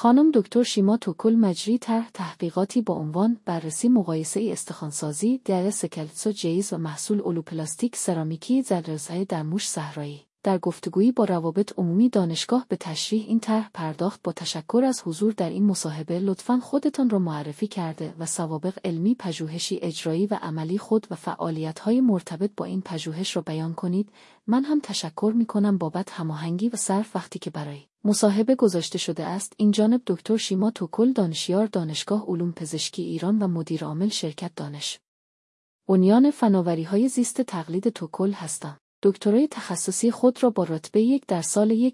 خانم دکتر شیما توکل مجری طرح تحقیقاتی با عنوان بررسی مقایسه استخوان‌سازی در سکلتسو جیز و محصول اولوپلاستیک سرامیکی ذره‌رسای در موش صحرایی. در گفتگویی با روابط عمومی دانشگاه به تشریح این طرح پرداخت. با تشکر از حضور در این مصاحبه لطفاً خودتان را معرفی کرده و سوابق علمی، پژوهشی، اجرایی و عملی خود و فعالیت‌های مرتبط با این پژوهش را بیان کنید. من هم تشکر می‌کنم بابت هماهنگی و صرف وقتی که برای مصاحبه گذاشته شده است. این جانب دکتر شیما توکل دانشیار دانشگاه علوم پزشکی ایران و مدیر عامل شرکت دانش بنیان فناوری‌های زیست تقلید توکل هستم. دکترای تخصصی خود را با رتبه 1 در سال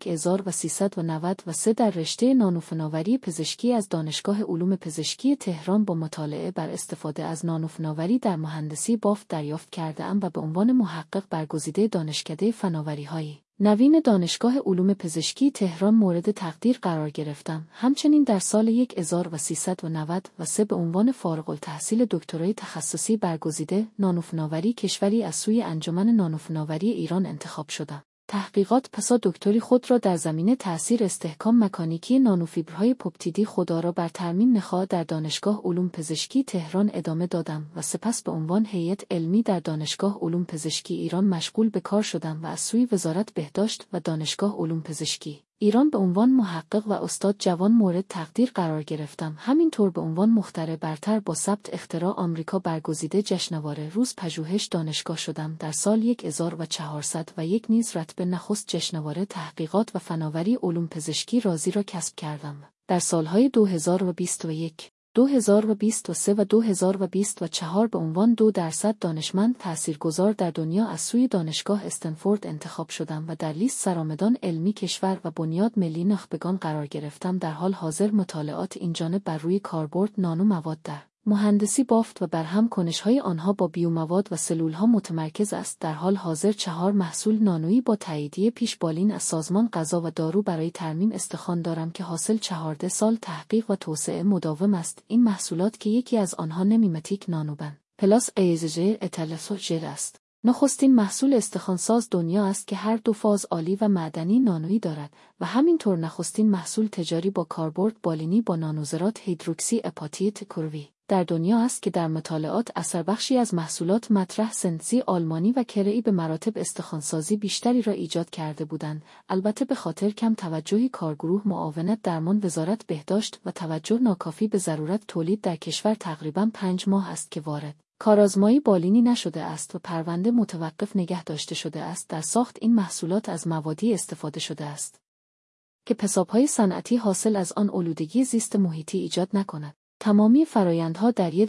1393 در رشته نانوفناوری پزشکی از دانشگاه علوم پزشکی تهران با مطالعه بر استفاده از نانوفناوری در مهندسی بافت دریافت کرده‌ام و به عنوان محقق برگزیده دانشکده فناوری‌های نوین دانشگاه علوم پزشکی تهران مورد تقدیر قرار گرفتم. همچنین در سال 1393 به عنوان فارغ التحصیل دکترای تخصصی برگزیده نانوفناوری کشوری از سوی انجمن نانوفناوری ایران انتخاب شدم. تحقیقات پسا دکتری خود را در زمینه تأثیر استحکام مکانیکی نانوفیبرهای پپتیدی خدا را بر ترمیم نخاع در دانشگاه علوم پزشکی تهران ادامه دادم و سپس به عنوان هیئت علمی در دانشگاه علوم پزشکی ایران مشغول به کار شدم و از سوی وزارت بهداشت و دانشگاه علوم پزشکی ایران به عنوان محقق و استاد جوان مورد تقدیر قرار گرفتم. همینطور به عنوان مخترع برتر با ثبت اختراع آمریکا برگزیده جشنواره روز پژوهش دانشگاه شدم. در سال 1401 نیز رتبه نخست جشنواره تحقیقات و فناوری علوم پزشکی رازی را کسب کردم. در سالهای 2021 2023 و 2024 به عنوان 2% دانشمند تاثیرگذار در دنیا از سوی دانشگاه استنفورد انتخاب شدم و در لیست سرآمدان علمی کشور و بنیاد ملی نخبگان قرار گرفتم. در حال حاضر مطالعات این جانب بر روی کاربرد نانو مواد در مهندسی بافت و برهم کنش‌های آنها با بیومواد و سلول‌ها متمرکز است. در حال حاضر 4 محصول نانویی با تاییدیه پیشبالین از سازمان غذا و دارو برای ترمیم استخوان دارم که حاصل 14 سال تحقیق و توسعه مداوم است. این محصولات که یکی از آنها نمیمتیک نانوبن پلاس ایزژر اتلسوژر است. نخستین محصول استخوان‌ساز دنیا است که هر دو فاز عالی و معدنی نانویی دارد و همینطور نخستین محصول تجاری با کاربرد بالینی با نانوذرات هیدروکسی اپاتیت کروی در دنیا است که در مطالعات اثربخشی از محصولات مطرح سنتزی آلمانی و کره‌ای به مراتب استخوان‌سازی بیشتری را ایجاد کرده بودند، البته به خاطر کم توجهی کارگروه معاونت درمان وزارت بهداشت و توجه ناکافی به ضرورت تولید در کشور تقریباً 5 ماه است که وارد کارآزمایی بالینی نشده است و پرونده متوقف نگه داشته شده است. در ساخت این محصولات از موادی استفاده شده است که پساب‌های صنعتی حاصل از آن آلودگی زیست محیطی ایجاد نکند. تمامی فرایندها در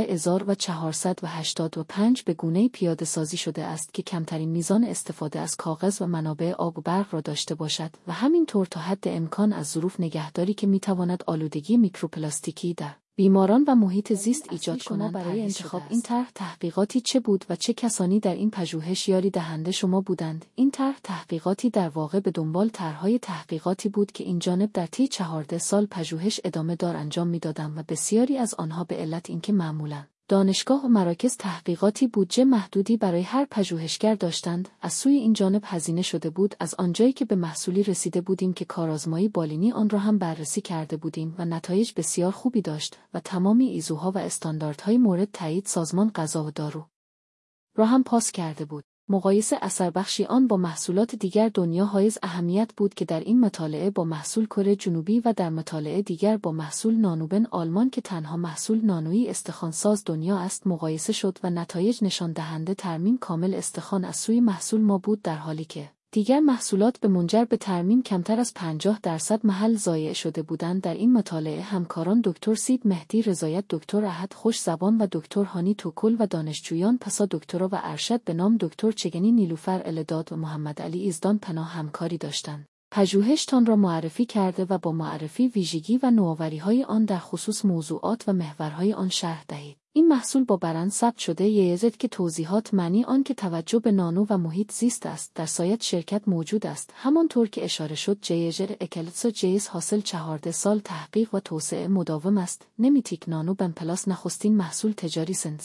13485 به گونه‌ای پیاده سازی شده است که کمترین میزان استفاده از کاغذ و منابع آب و برق را داشته باشد و همینطور تا حد امکان از ظروف نگهداری که میتواند آلودگی میکروپلاستیکی در بیماران و محیط زیست ایجاد کنند. برای انتخاب این طرح تحقیقاتی چه بود و چه کسانی در این پژوهش یاری دهنده شما بودند؟ این طرح تحقیقاتی در واقع به دنبال طرح‌های تحقیقاتی بود که این جانب در طی 14 سال پژوهش ادامه دار انجام میدادم و بسیاری از آنها به علت اینکه معمولاً دانشگاه و مراکز تحقیقاتی بودجه محدودی برای هر پژوهشگر داشتند، از سوی این جانب هزینه شده بود. از آنجایی که به محصولی رسیده بودیم که کارآزمایی بالینی آن را هم بررسی کرده بودیم و نتایج بسیار خوبی داشت و تمامی ایزوها و استانداردهای مورد تایید سازمان غذا و دارو را هم پاس کرده بود. مقایسه اثربخشی آن با محصولات دیگر دنیا حائز اهمیت بود که در این مطالعه با محصول کره جنوبی و در مطالعه دیگر با محصول نانوبن آلمان که تنها محصول نانویی استخوان‌ساز دنیا است مقایسه شد و نتایج نشان دهنده ترمیم کامل استخوان از سوی محصول ما بود، در حالی که دیگر محصولات به منجر به ترمیم کمتر از 50% محل ضایع شده بودند. در این مطالعه همکاران دکتر سید مهدی رضایت، دکتر احد خوش زبان و دکتر هانی توکل و دانشجویان پسا دکترا و ارشد به نام دکتر چگنی نیلوفر الداد و محمد علی ایزدان پناه همکاری داشتند. پژوهشتان را معرفی کرده و با معرفی ویژگی و نوآوری‌های آن در خصوص موضوعات و محورهای آن شرح دهید. این محصول با برند ثبت شده یزد که توضیحات معنی آن که توجه به نانو و محیط زیست است در سایت شرکت موجود است. همانطور که اشاره شد جیجر اکلتسو جیز حاصل 14 سال تحقیق و توسعه مداوم است. نمیتیک نانو بن پلاس نخستین محصول تجاری سنتزی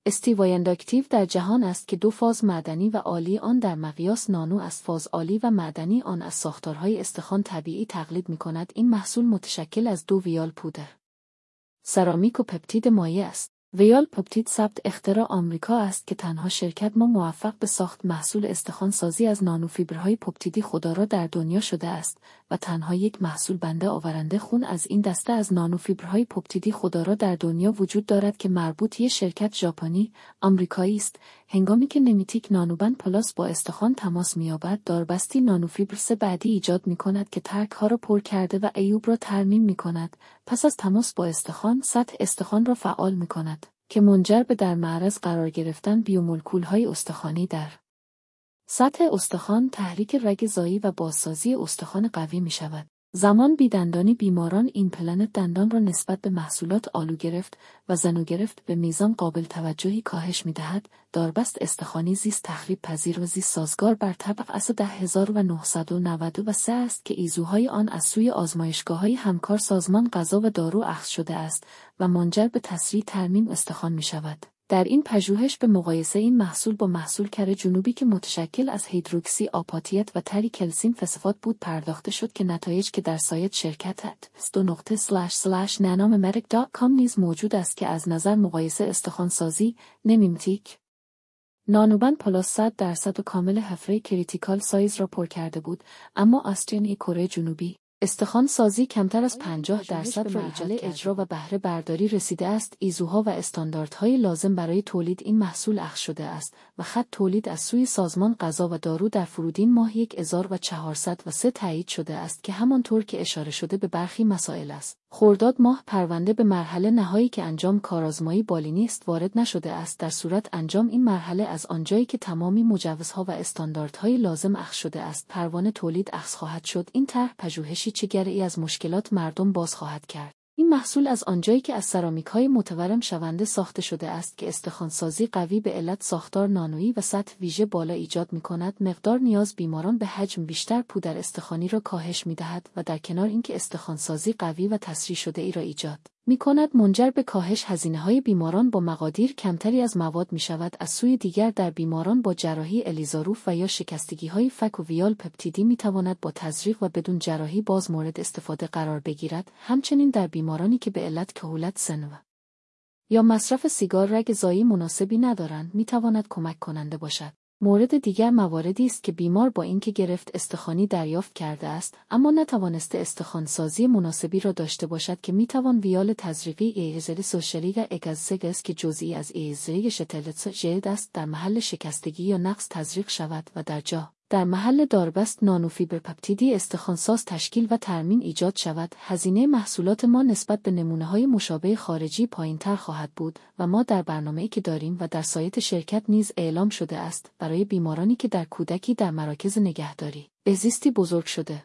استیوانداکتیو در جهان است که دو فاز معدنی و آلی آن در مقیاس نانو از فاز آلی و معدنی آن از ساختارهای استخوان طبیعی تقلید می‌کند. این محصول متشکل از دو ویال پودر سرامیک و پپتید مایع است. ویال پپتید ثبت اختراع آمریکا است که تنها شرکت ما موفق به ساخت محصول استخوان سازی از نانوفیبرهای پپتیدی خودآرا در دنیا شده است و تنها یک محصول بنده آورنده خون از این دسته از نانوفیبرهای پپتیدی خودآرا در دنیا وجود دارد که مربوط یک شرکت ژاپنی آمریکایی است. هنگامی که نمیتیک نانوبند پلاس با استخوان تماس می‌یابد، داربستی نانوفیبر سه بعدی ایجاد می‌کند که ترک‌ها را پر کرده و عیوب را ترمیم می‌کند. پس از تماس با استخوان، سطح استخوان را فعال می‌کند که منجر به در معرض قرار گرفتن بیومولکول‌های استخوانی در سطح استخوان، تحریک رگ زایی و بازسازی استخوان قوی می‌شود. زمان بیدندانی بیماران این پلنت دندان را نسبت به محصولات آلو گرفت و زنو گرفت به میزان قابل توجهی کاهش می‌دهد. داربست استخوانی زیست تخریب پذیر و زیست سازگار بر طبق اصل 10993 است که ایزوهای آن از سوی آزمایشگاه‌های همکار سازمان غذا و دارو اخذ شده است و منجر به تسریع ترمیم استخوان می‌شود. در این پژوهش به مقایسه این محصول با محصول کره جنوبی که متشکل از هیدروکسی آپاتیت و تری کلسیم فسفات بود پرداخته شد که نتایج که در سایت شرکت @2./nanomedic.com نیز موجود است که از نظر مقایسه استخوانسازی نمیمتیک نانوبند پلاس 100% و کامل حفره کریتیکال سایز را پر کرده بود، اما آستین کره جنوبی استخوان سازی کمتر از 50% را ایجاد اجرا و بهره برداری رسیده است. ایزوها و استانداردهای لازم برای تولید این محصول اخذ شده است و خط تولید از سوی سازمان غذا و دارو در فرودین ماه 1403 تایید شده است که همانطور که اشاره شده به برخی مسائل است. خرداد ماه پرونده به مرحله نهایی که انجام کارآزمایی بالینی است وارد نشده است. در صورت انجام این مرحله از آنجایی که تمامی مجوزها و استانداردهای لازم اخذ شده است پروانه تولید اخذ خواهد شد. این طرح پژوهشی چگره‌ای از مشکلات مردم باز خواهد کرد. این محصول از آنجایی که از سرامیک‌های متورم شونده ساخته شده است که استخوان‌سازی قوی به علت ساختار نانویی و سطح ویژه بالا ایجاد می‌کند، مقدار نیاز بیماران به حجم بیشتر پودر استخوانی را کاهش می‌دهد و در کنار اینکه استخوان‌سازی قوی و تسریع شده ای را ایجاد می‌کند، منجر به کاهش هزینه‌های بیماران با مقادیر کمتری از مواد می‌شود. از سوی دیگر در بیماران با جراحی الیزاروف و یا شکستگی‌های فک و ویال پپتیدی می‌تواند با تزریق و بدون جراحی باز مورد استفاده قرار بگیرد. همچنین در بیمارانی که به علت کهولت سن یا مصرف سیگار رگ زایی مناسبی ندارند می‌تواند کمک کننده باشد. مورد دیگر مواردی است که بیمار با اینکه گرفت استخوانی دریافت کرده است اما نتوانسته استخوان‌سازی مناسبی را داشته باشد که میتوان ویال تزریقی ایزل سوشلیگ اگزسگس که جزئی از ایزلیگ شتلت جلد است در محل شکستگی یا نقص تزریق شود و در محل داربست نانوفیبر پپتیدی استخوانساز تشکیل و ترمیم ایجاد شود. هزینه محصولات ما نسبت به نمونه‌های مشابه خارجی پایین‌تر خواهد بود و ما در برنامه‌ای که داریم و در سایت شرکت نیز اعلام شده است برای بیمارانی که در کودکی در مراکز نگهداری بهزیستی بزرگ شده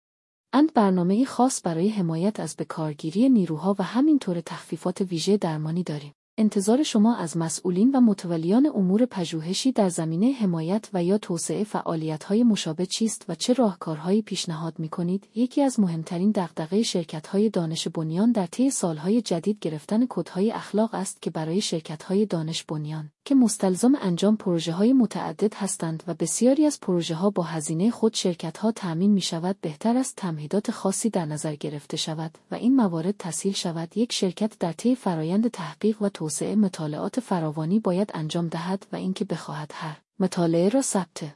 اند برنامه‌ای خاص برای حمایت از بکارگیری نیروها و همینطور تخفیفات ویژه درمانی داریم. انتظار شما از مسئولین و متولیان امور پژوهشی در زمینه حمایت و یا توسعه فعالیت‌های مشابه چیست و چه راهکارهایی پیشنهاد می‌کنید؟ یکی از مهمترین دغدغه شرکت‌های دانش بنیان در طی سال‌های جدید گرفتن کدهای اخلاق است که برای شرکت‌های دانش بنیان که مستلزم انجام پروژه‌های متعدد هستند و بسیاری از پروژه‌ها با هزینه خود شرکت‌ها تأمین می‌شود، بهتر است تمهیدات خاصی در نظر گرفته شود و این موارد تسهیل شود. یک شرکت در طی فرایند تحقیق و توسعه مطالعات فراوانی باید انجام دهد و اینکه بخواهد هر مطالعه را ثبت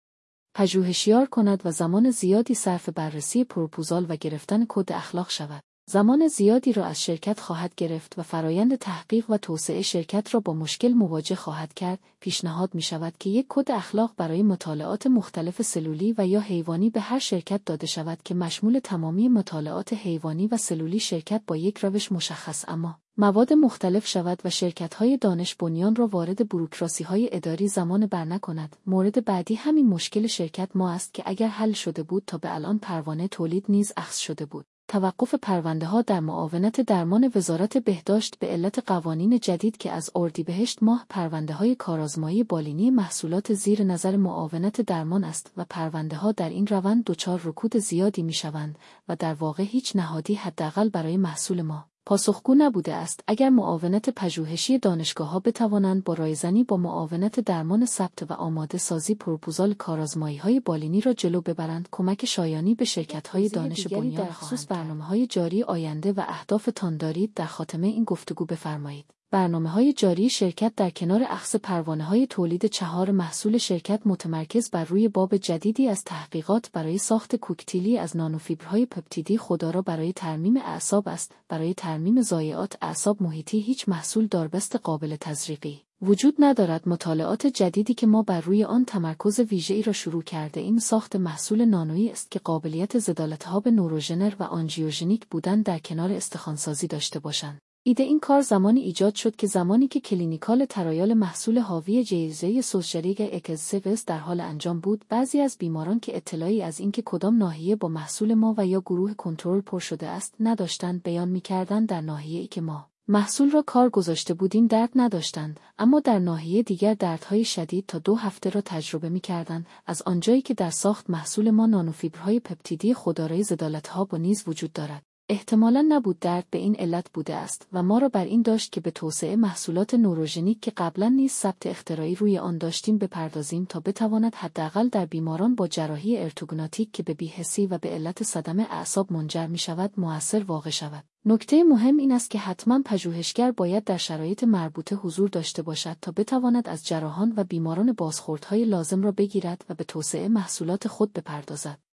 پژوهشیار کند و زمان زیادی صرف بررسی پروپوزال و گرفتن کد اخلاق شود. زمان زیادی را از شرکت خواهد گرفت و فرایند تحقیق و توسعه شرکت را با مشکل مواجه خواهد کرد. پیشنهاد می شود که یک کد اخلاق برای مطالعات مختلف سلولی و یا حیوانی به هر شرکت داده شود که مشمول تمامی مطالعات حیوانی و سلولی شرکت با یک روش مشخص اما مواد مختلف شود و شرکت‌های دانش بنیان را وارد بوروکراسی‌های اداری زمان بر نکند. مورد بعدی همین مشکل شرکت ما است که اگر حل شده بود تا به الان پروانه تولید نیز اخذ شده بود. توقف پرونده‌ها در معاونت درمان وزارت بهداشت به علت قوانین جدید که از اردیبهشت ماه پرونده‌های کارآزمایی بالینی محصولات زیر نظر معاونت درمان است و پرونده‌ها در این روند دچار رکود زیادی می‌شوند و در واقع هیچ نهادی حداقل برای محصول ما پاسخگو نبوده است. اگر معاونت پژوهشی دانشگاه‌ها بتوانند با رایزنی با معاونت درمان ثبت و آماده سازی پروپوزال کارآزمایی‌های بالینی را جلو ببرند، کمک شایانی به شرکت‌های دانش بنیان در خصوص برنامه‌های جاری آینده و اهدافتان دارید در خاتمه این گفتگو بفرمایید. برنامه‌های جاری شرکت در کنار اخذ پروانه‌های تولید چهار محصول شرکت متمرکز بر روی باب جدیدی از تحقیقات برای ساخت کوکتیلی از نانوفیبرهای پپتیدی خودآرا برای ترمیم اعصاب است. برای ترمیم ضایعات اعصاب محیطی هیچ محصول داربست قابل تزریقی وجود ندارد. مطالعات جدیدی که ما بر روی آن تمرکز ویژه‌ای را شروع کرده ایم ساخت محصول نانویی است که قابلیت ضدالتهاب نوروژنر و آنژیوژنیک بودن در کنار استخوان‌سازی داشته باشند. ایده این کار زمانی ایجاد شد که زمانی که کلینیکال ترایال محصول حاوی جایزه سوشریگ اکسسیوس در حال انجام بود، بعضی از بیماران که اطلاعی از اینکه کدام ناحیه با محصول ما و یا گروه کنترل پر شده است نداشتند، بیان می‌کردند در ناحیه‌ای که ما محصول را کار گذاشته بودیم درد نداشتند، اما در ناحیه دیگر دردهای شدید تا 2 هفته را تجربه می‌کردند، از آنجایی که در ساخت محصول ما نانوفیبرهای پپتیدی خودآرای ضدالتهاب نیز وجود دارد. احتمالاً نبود درد به این علت بوده است و ما را بر این داشت که به توسعه محصولات نوروژنیک که قبلا نیز ثبت اختراعی روی آن داشتیم بپردازیم تا بتواند حداقل در بیماران با جراحی ارتوگناتیک که به بی‌حسی و به علت صدمه اعصاب منجر می‌شود مؤثر واقع شود. نکته مهم این است که حتماً پژوهشگر باید در شرایط مربوطه حضور داشته باشد تا بتواند از جراحان و بیماران بازخوردهای لازم را بگیرد و به توسعه محصولات خود بپردازد.